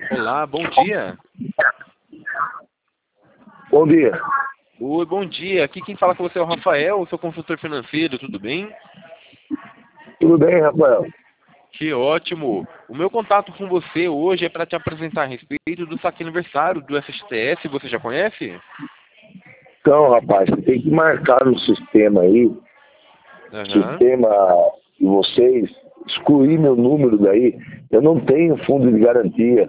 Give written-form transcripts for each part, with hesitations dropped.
Olá, bom dia. Bom dia. Oi, bom dia. Aqui quem fala com você é o Rafael, sou consultor financeiro, tudo bem? Tudo bem, Rafael? Que ótimo. O meu contato com você hoje é para te apresentar a respeito do saque aniversário do SSTS, você já conhece? Então, rapaz, você tem que marcar no sistema aí, Aham. sistema de vocês, excluir meu número daí. Eu não tenho fundo de garantia.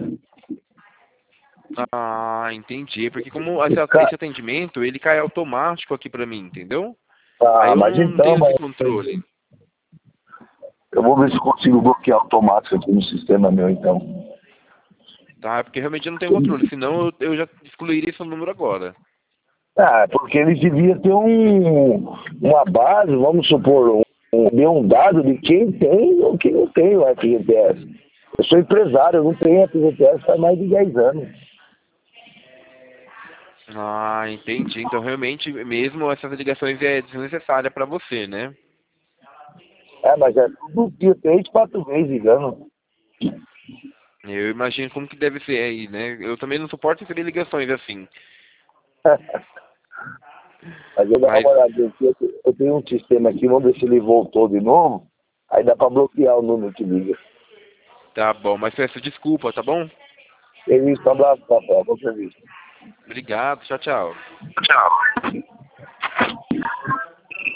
Ah, entendi. Porque como Ca- esse atendimento, ele cai automático aqui para mim, entendeu? Aí eu Mas não então, tenho esse controle. eu vou ver se consigo bloquear automático aqui no sistema meu, então. Tá? Porque realmente eu não tenho controle, senão eu já excluiria esse número agora. Porque eles deviam ter uma base, vamos supor, um dado de quem tem ou quem não tem o FGTS. Eu sou empresário, eu não tenho FGTS faz mais de 10 anos. Ah, entendi. Então realmente mesmo essas ligações é desnecessária para você, né? Mas é todo dia, 3, 4 vezes ligando. Eu imagino como que deve ser aí, né? Eu também não suporto receber ligações assim. Mas eu dar Mas uma olhadinha aqui, eu tenho um sistema aqui, vamos ver se ele voltou de novo. Aí dá para bloquear o número que liga. tá bom, mas peço desculpa, tá bom? É isso, um abraço, papai. Bom serviço. Obrigado, tchau, tchau. Tchau.